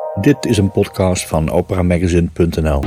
Dit is een podcast van operamagazine.nl.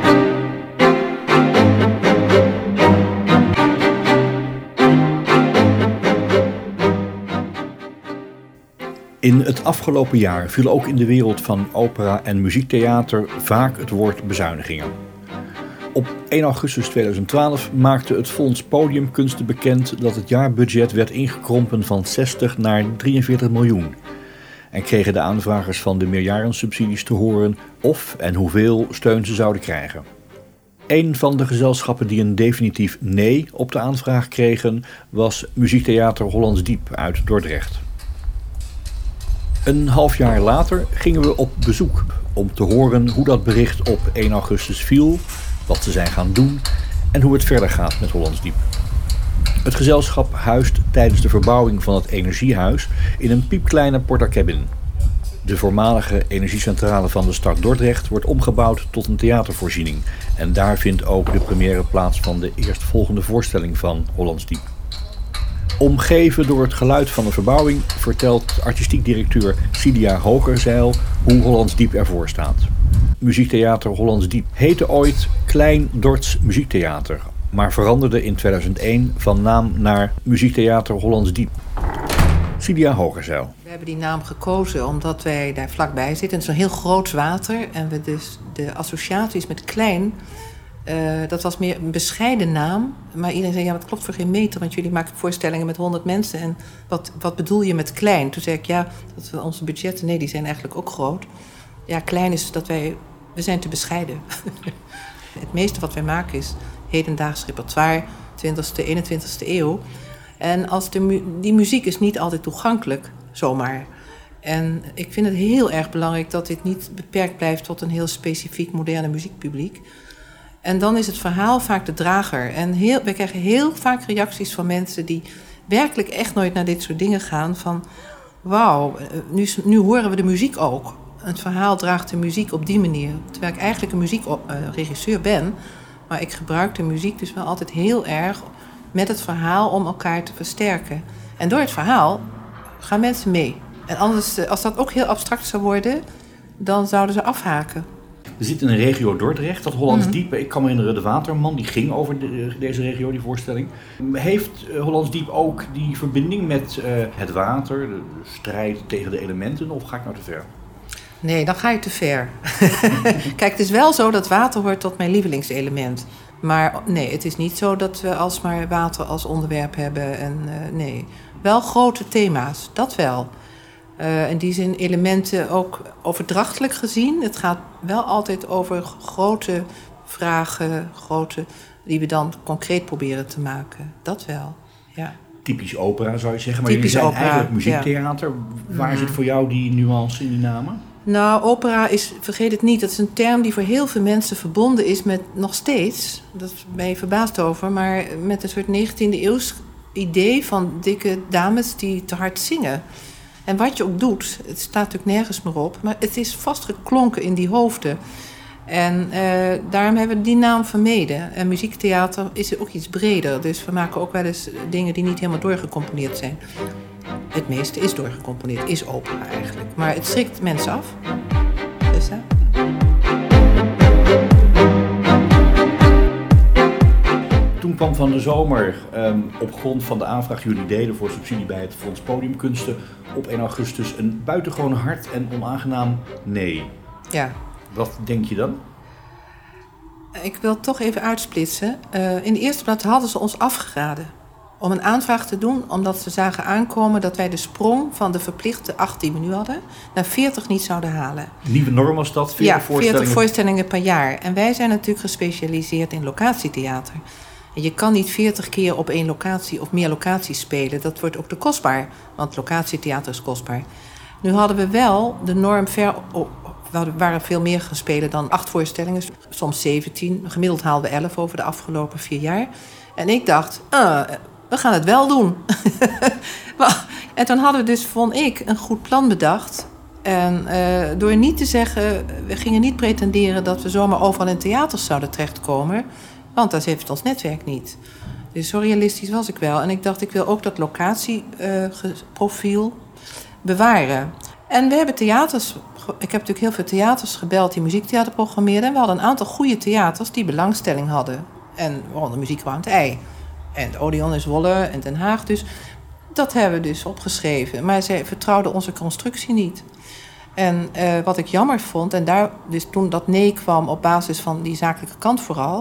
In het afgelopen jaar viel ook in de wereld van opera en muziektheater vaak het woord bezuinigingen. Op 1 augustus 2012 maakte het Fonds Podiumkunsten bekend dat het jaarbudget werd ingekrompen van 60 naar 43 miljoen. En kregen de aanvragers van de meerjarensubsidies te horen of en hoeveel steun ze zouden krijgen. Een van de gezelschappen die een definitief nee op de aanvraag kregen was Muziektheater Hollands Diep uit Dordrecht. Een half jaar later gingen we op bezoek om te horen hoe dat bericht op 1 augustus viel, wat ze zijn gaan doen en hoe het verder gaat met Hollands Diep. Het gezelschap huist tijdens de verbouwing van het energiehuis in een piepkleine porta-cabin. De voormalige energiecentrale van de stad Dordrecht wordt omgebouwd tot een theatervoorziening. En daar vindt ook de première plaats van de eerstvolgende voorstelling van Hollands Diep. Omgeven door het geluid van de verbouwing vertelt artistiek directeur Cilia Hogerzeil hoe Hollands Diep ervoor staat. Muziektheater Hollands Diep heette ooit Klein Dords Muziektheater, maar veranderde in 2001 van naam naar Muziektheater Hollands Diep. Cilia Hogerzeil. We hebben die naam gekozen omdat wij daar vlakbij zitten. Het is een heel groot water en we dus de associaties met klein, dat was meer een bescheiden naam. Maar iedereen zei, ja, dat klopt voor geen meter, want jullie maken voorstellingen met 100 mensen. En wat bedoel je met klein? Toen zei ik, ja, dat we onze budgetten, nee, die zijn eigenlijk ook groot. Ja, klein is dat we zijn te bescheiden. Het meeste wat wij maken is hedendaags repertoire, 20e, 21e eeuw. En die muziek is niet altijd toegankelijk, zomaar. En ik vind het heel erg belangrijk dat dit niet beperkt blijft tot een heel specifiek moderne muziekpubliek. En dan is het verhaal vaak de drager. En we krijgen heel vaak reacties van mensen die werkelijk echt nooit naar dit soort dingen gaan. Van, wauw, nu horen we de muziek ook. Het verhaal draagt de muziek op die manier. Terwijl ik eigenlijk een muziekregisseur ben. Maar ik gebruik de muziek dus wel altijd heel erg met het verhaal om elkaar te versterken. En door het verhaal gaan mensen mee. En anders, als dat ook heel abstract zou worden, dan zouden ze afhaken. We zitten in een regio Dordrecht, dat Hollands Diep. Ik kan me herinneren, de Waterman, die ging over deze regio, die voorstelling. Heeft Hollands Diep ook die verbinding met het water, de strijd tegen de elementen, of ga ik nou te ver? Nee, dan ga je te ver. Kijk, het is wel zo dat water hoort tot mijn lievelingselement. Maar nee, het is niet zo dat we alsmaar water als onderwerp hebben. En nee, wel grote thema's, dat wel. In die zin elementen ook overdrachtelijk gezien. Het gaat wel altijd over grote vragen, die we dan concreet proberen te maken. Dat wel, ja. Typisch opera zou je zeggen, maar jullie zijn eigenlijk muziektheater. Ja. Waar zit voor jou die nuance in die namen? Nou, opera is, vergeet het niet, dat is een term die voor heel veel mensen verbonden is met nog steeds, dat ben je verbaasd over, maar met een soort 19e eeuws idee van dikke dames die te hard zingen. En wat je ook doet, het staat natuurlijk nergens meer op, maar het is vastgeklonken in die hoofden. En daarom hebben we die naam vermeden. En muziektheater is ook iets breder, dus we maken ook wel eens dingen die niet helemaal doorgecomponeerd zijn. Het meeste is doorgecomponeerd, is opera eigenlijk. Maar het schrikt mensen af. Dus, Toen kwam van de zomer, op grond van de aanvraag jullie deden voor subsidie bij het Fonds Podiumkunsten, op 1 augustus een buitengewoon hard en onaangenaam nee. Ja. Wat denk je dan? Ik wil het toch even uitsplitsen. In de eerste plaats hadden ze ons afgeraden om een aanvraag te doen, omdat ze zagen aankomen dat wij de sprong van de verplichte 8 die we nu hadden, naar 40 niet zouden halen. Nieuwe norm was dat? 40 voorstellingen per jaar. En wij zijn natuurlijk gespecialiseerd in locatietheater. En je kan niet 40 keer op 1 locatie of meer locaties spelen. Dat wordt ook te kostbaar, want locatietheater is kostbaar. Nu hadden we wel de norm ver op. We waren veel meer gespeeld dan 8 voorstellingen, soms 17. Gemiddeld haalden we 11 over de afgelopen 4 jaar. En ik dacht, we gaan het wel doen. En toen hadden we dus, vond ik, een goed plan bedacht. En door niet te zeggen, we gingen niet pretenderen dat we zomaar overal in theaters zouden terechtkomen. Want dat heeft ons netwerk niet. Dus zo realistisch was ik wel. En ik dacht, ik wil ook dat locatieprofiel bewaren. En we hebben theaters heb natuurlijk heel veel theaters gebeld die muziektheater programmeerden. En we hadden een aantal goede theaters die belangstelling hadden. En waaronder Muziek aan het IJ. En de Odeon in Zwolle en Den Haag. Dus dat hebben we dus opgeschreven. Maar zij vertrouwden onze constructie niet. En wat ik jammer vond, en daar, dus toen dat nee kwam op basis van die zakelijke kant vooral,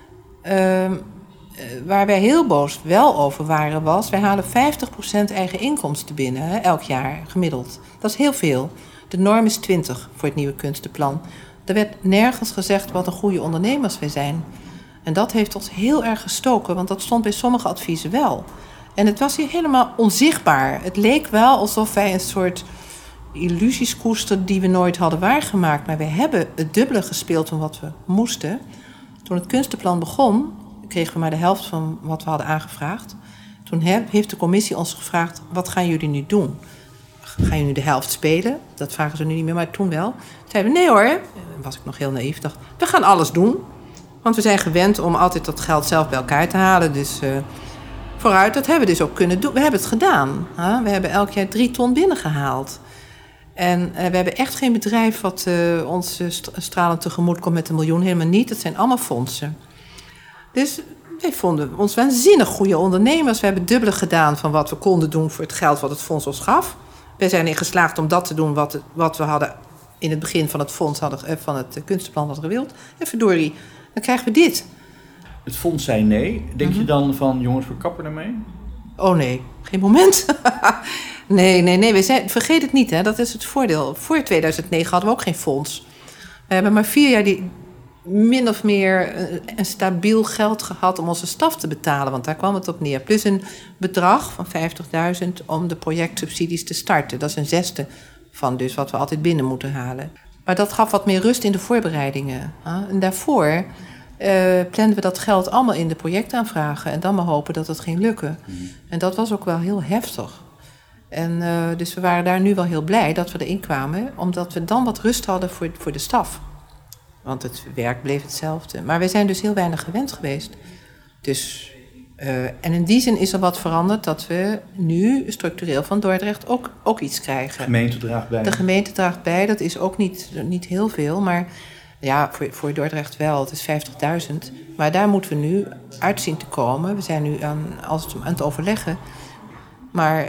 waar wij heel boos wel over waren, was, wij halen 50% eigen inkomsten binnen, hè, elk jaar gemiddeld. Dat is heel veel. De norm is 20 voor het nieuwe kunstenplan. Er werd nergens gezegd wat een goede ondernemers wij zijn. En dat heeft ons heel erg gestoken, want dat stond bij sommige adviezen wel. En het was hier helemaal onzichtbaar. Het leek wel alsof wij een soort illusies koesterden die we nooit hadden waargemaakt. Maar we hebben het dubbele gespeeld van wat we moesten. Toen het kunstenplan begon, kregen we maar de helft van wat we hadden aangevraagd. Toen heeft de commissie ons gevraagd, wat gaan jullie nu doen? Gaan jullie nu de helft spelen? Dat vragen ze nu niet meer, maar toen wel. Toen zeiden we, nee hoor, was ik nog heel naïef, dacht, we gaan alles doen. Want we zijn gewend om altijd dat geld zelf bij elkaar te halen. Dus vooruit, dat hebben we dus ook kunnen doen. We hebben het gedaan. We hebben elk jaar 3 ton binnengehaald. En we hebben echt geen bedrijf wat ons stralend tegemoet komt met 1 miljoen. Helemaal niet. Het zijn allemaal fondsen. Dus wij vonden ons waanzinnig goede ondernemers. We hebben het dubbele gedaan van wat we konden doen voor het geld wat het fonds ons gaf. Wij zijn erin geslaagd om dat te doen wat we hadden in het begin van het fonds van het kunstenplan hadden gewild. En verdorie, dan krijgen we dit. Het fonds zei nee. Denk je dan van, jongens, we kappen ermee? Oh nee, geen moment. Nee. Vergeet het niet, hè. Dat is het voordeel. Voor 2009 hadden we ook geen fonds. We hebben maar 4 jaar min of meer een stabiel geld gehad om onze staf te betalen. Want daar kwam het op neer. Plus een bedrag van 50.000 om de projectsubsidies te starten. Dat is een 6e van dus wat we altijd binnen moeten halen. Maar dat gaf wat meer rust in de voorbereidingen. En daarvoor planden we dat geld allemaal in de projectaanvragen. En dan maar hopen dat het ging lukken. En dat was ook wel heel heftig. En dus we waren daar nu wel heel blij dat we erin kwamen. Omdat we dan wat rust hadden voor de staf. Want het werk bleef hetzelfde. Maar we zijn dus heel weinig gewend geweest. Dus, en in die zin is er wat veranderd dat we nu structureel van Dordrecht ook iets krijgen. De gemeente draagt bij. De gemeente draagt bij, dat is ook niet heel veel. Maar ja, voor Dordrecht wel, het is 50.000. Maar daar moeten we nu uit zien te komen. We zijn nu aan het overleggen. Maar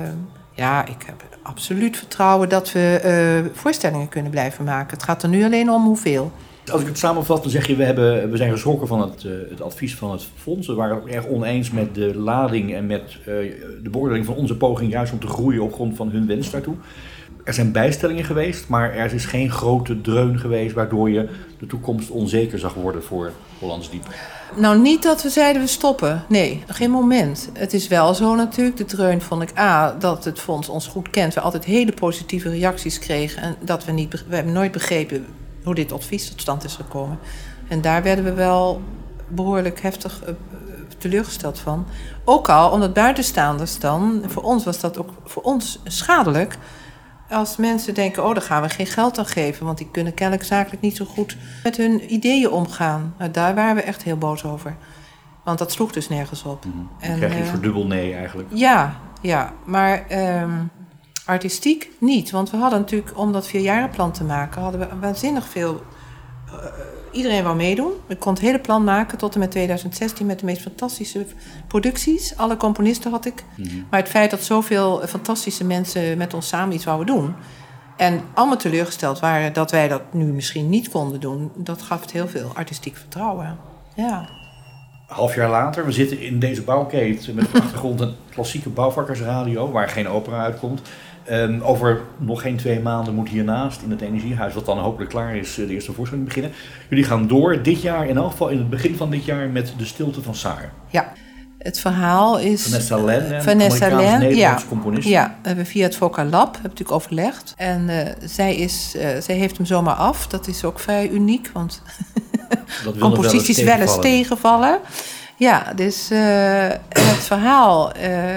ik heb absoluut vertrouwen dat we voorstellingen kunnen blijven maken. Het gaat er nu alleen om hoeveel. Als ik het samenvat, dan zeg je, we zijn geschrokken van het advies van het fonds. We waren ook erg oneens met de lading en met de beoordeling van onze poging juist om te groeien op grond van hun wens daartoe. Er zijn bijstellingen geweest, maar er is geen grote dreun geweest waardoor je de toekomst onzeker zag worden voor Hollands Diep. Nou, niet dat we zeiden we stoppen. Nee, geen moment. Het is wel zo natuurlijk. De dreun vond ik dat het fonds ons goed kent. We altijd hele positieve reacties kregen. En dat we hebben nooit begrepen hoe dit advies tot stand is gekomen. En daar werden we wel behoorlijk heftig teleurgesteld van. Ook al omdat buitenstaanders dan, voor ons was dat ook voor ons schadelijk. Als mensen denken, daar gaan we geen geld aan geven. Want die kunnen kennelijk zakelijk niet zo goed met hun ideeën omgaan. Nou, daar waren we echt heel boos over. Want dat sloeg dus nergens op. Mm-hmm. Dan krijg je voor dubbel nee eigenlijk. Ja. Maar artistiek niet. Want we hadden natuurlijk, om dat 4-jarenplan te maken, hadden we waanzinnig veel. Iedereen wou meedoen. Ik kon het hele plan maken tot en met 2016 met de meest fantastische producties. Alle componisten had ik. Mm-hmm. Maar het feit dat zoveel fantastische mensen met ons samen iets wouden doen. En allemaal teleurgesteld waren dat wij dat nu misschien niet konden doen. Dat gaf het heel veel artistiek vertrouwen. Ja. Half jaar later, we zitten in deze bouwkeet met op de achtergrond een klassieke bouwvakkersradio waar geen opera uitkomt. Over nog geen 2 maanden moet hiernaast in het energiehuis, wat dan hopelijk klaar is, de eerste voorstelling beginnen. Jullie gaan door dit jaar, in elk geval in het begin van dit jaar, met De Stilte van Saar. Ja, het verhaal is Vanessa Len, Nederlands componist. Ja, we hebben via het Voca Lab hebben natuurlijk overlegd. En zij heeft hem zomaar af. Dat is ook vrij uniek, want composities wel eens tegenvallen. Ja, dus het verhaal,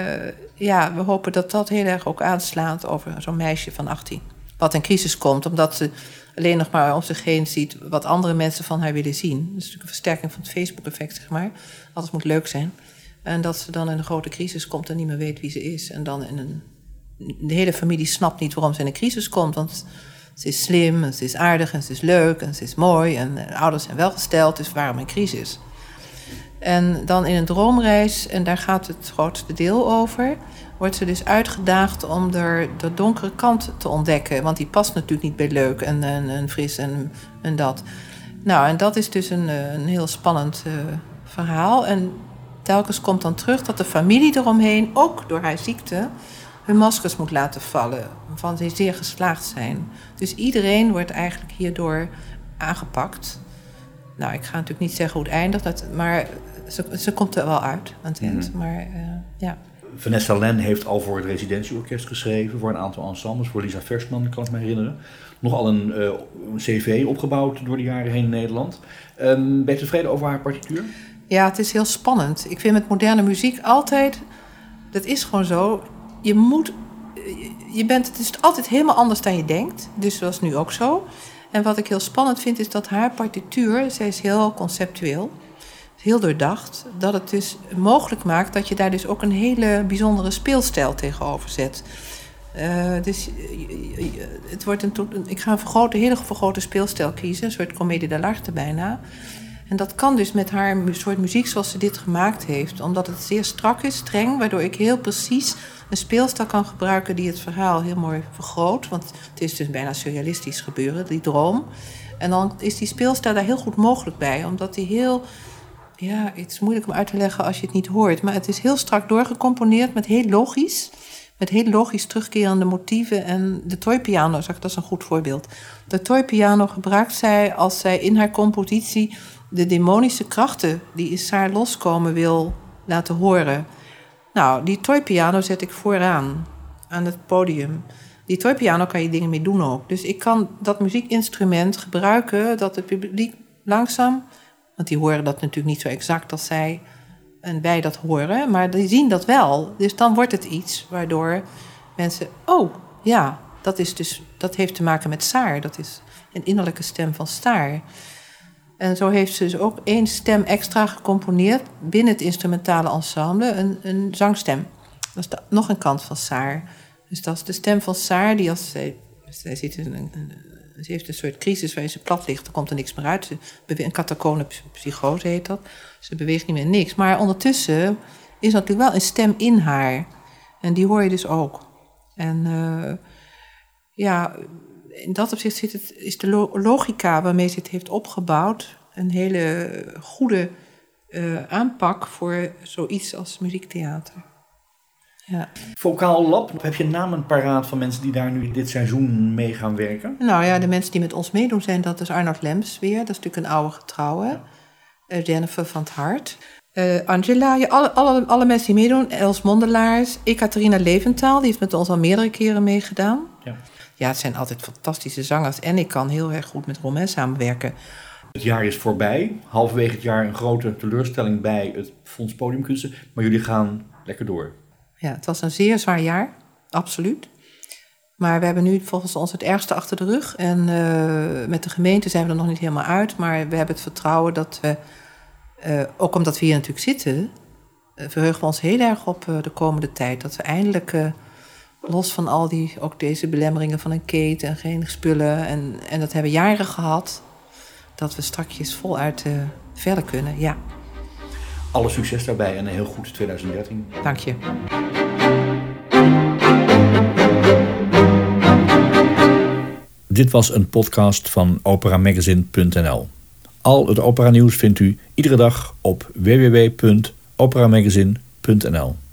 we hopen dat dat heel erg ook aanslaat over zo'n meisje van 18. Wat in crisis komt, omdat ze alleen nog maar om zich heen ziet wat andere mensen van haar willen zien. Dat is natuurlijk een versterking van het Facebook-effect, zeg maar. Alles moet leuk zijn. En dat ze dan in een grote crisis komt en niet meer weet wie ze is. En dan de hele familie snapt niet waarom ze in een crisis komt. Want Ze is slim, en ze is aardig, en ze is leuk, en ze is mooi. En de ouders zijn welgesteld, dus waarom een crisis? En dan in een droomreis, en daar gaat het grootste deel over, wordt ze dus uitgedaagd om de donkere kant te ontdekken. Want die past natuurlijk niet bij leuk en fris en dat. Nou, en dat is dus een heel spannend verhaal. En telkens komt dan terug dat de familie eromheen, ook door haar ziekte, hun maskers moet laten vallen. Van ze zeer geslaagd zijn. Dus iedereen wordt eigenlijk hierdoor aangepakt. Nou, ik ga natuurlijk niet zeggen hoe het eindigt, maar ze komt er wel uit aan het eind. Maar ja. Vanessa Len heeft al voor het residentieorkest geschreven, voor een aantal ensembles, voor Lisa Versman, kan ik me herinneren. Nogal een cv opgebouwd door de jaren heen in Nederland. Ben je tevreden over haar partituur? Ja, het is heel spannend. Ik vind met moderne muziek altijd, dat is gewoon zo, het is altijd helemaal anders dan je denkt. Dus dat is nu ook zo. En wat ik heel spannend vind, is dat haar partituur, zij is heel conceptueel, heel doordacht, dat het dus mogelijk maakt dat je daar dus ook een hele bijzondere speelstijl tegenover zet. Dus het wordt ik ga een hele vergrote speelstijl kiezen, een soort comédie dell'arte bijna. En dat kan dus met haar soort muziek zoals ze dit gemaakt heeft, omdat het zeer strak is, streng, waardoor ik heel precies een speelstijl kan gebruiken die het verhaal heel mooi vergroot. Want het is dus bijna surrealistisch gebeuren, die droom. En dan is die speelstijl daar heel goed mogelijk bij, omdat die heel... Ja, het is moeilijk om uit te leggen als je het niet hoort. Maar het is heel strak doorgecomponeerd met heel logisch terugkerende motieven. En de toypiano, dat is een goed voorbeeld. De toypiano gebruikt zij als zij in haar compositie de demonische krachten die in Saar loskomen wil laten horen. Nou, die toypiano zet ik vooraan aan het podium. Die toypiano kan je dingen mee doen ook. Dus ik kan dat muziekinstrument gebruiken dat het publiek langzaam... Want die horen dat natuurlijk niet zo exact als zij en wij dat horen. Maar die zien dat wel. Dus dan wordt het iets waardoor mensen... Oh, ja, dat heeft te maken met Saar. Dat is een innerlijke stem van Saar. En zo heeft ze dus ook 1 stem extra gecomponeerd binnen het instrumentale ensemble. Een zangstem. Dat is nog een kant van Saar. Dus dat is de stem van Saar die als zij zit in ze heeft een soort crisis waarin ze plat ligt. Er komt er niks meer uit. Een catacone psychose heet dat. Ze beweegt niet meer niks. Maar ondertussen is er natuurlijk wel een stem in haar. En die hoor je dus ook. En in dat opzicht is de logica waarmee ze het heeft opgebouwd een hele goede aanpak voor zoiets als muziektheater. Ja. Vocaal Lab, heb je namen paraat van mensen die daar nu dit seizoen mee gaan werken? Nou ja, de mensen die met ons meedoen zijn, dat is Arnoud Lems weer. Dat is natuurlijk een oude getrouwe. Jennifer van 't Hart. Angela, alle mensen die meedoen. Els Mondelaars. Ekaterina Leventaal, die heeft met ons al meerdere keren meegedaan. Ja, het zijn altijd fantastische zangers. En ik kan heel erg goed met Romain samenwerken. Het jaar is voorbij. Halverwege het jaar een grote teleurstelling bij het Fonds Podiumkunsten. Maar jullie gaan lekker door. Ja, het was een zeer zwaar jaar, absoluut. Maar we hebben nu volgens ons het ergste achter de rug. En met de gemeente zijn we er nog niet helemaal uit. Maar we hebben het vertrouwen dat we, ook omdat we hier natuurlijk zitten... verheugen we ons heel erg op de komende tijd. Dat we eindelijk, los van ook deze belemmeringen van een keten en geen spullen... en dat hebben jaren gehad, dat we strakjes voluit verder kunnen, ja. Alle succes daarbij en een heel goed 2013. Dank je. Dit was een podcast van operamagazine.nl. Al het operanieuws vindt u iedere dag op www.operamagazine.nl.